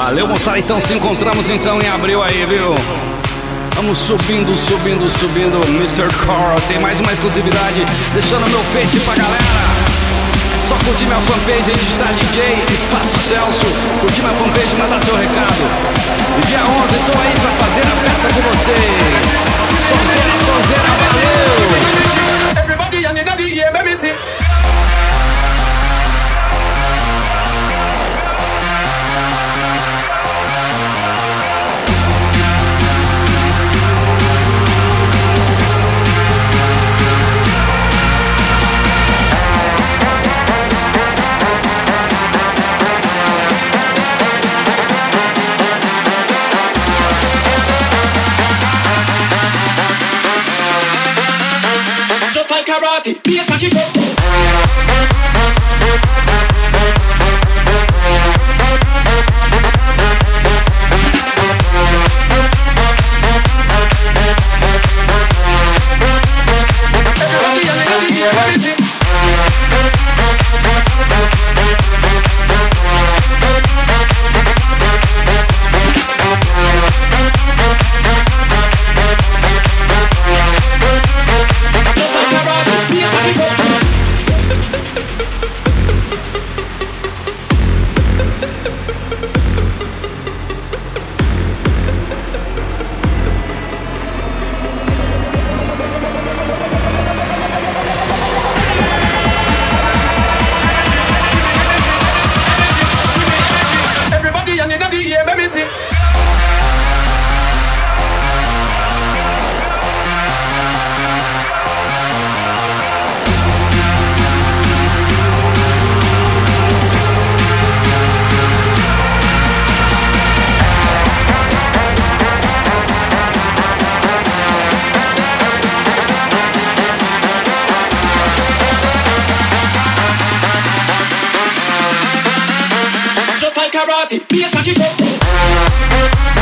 Valeu, moçada, então se encontramos então em abril aí, viu? Vamos subindo, subindo, subindo. Mr. Coral tem mais uma exclusividade, deixando meu Face pra galera. É só curtir minha fanpage aí, digitar DJ Espaço Celso. Curtir minha fanpage, mandar seu recado. E dia 11 tô aí pra fazer a festa com vocês. Sonzeira, sonzeira, valeu! Everybody and in the air, let me see. Karate, bass and kick up. Everybody on the air, let me see. Karate, bass and kick up.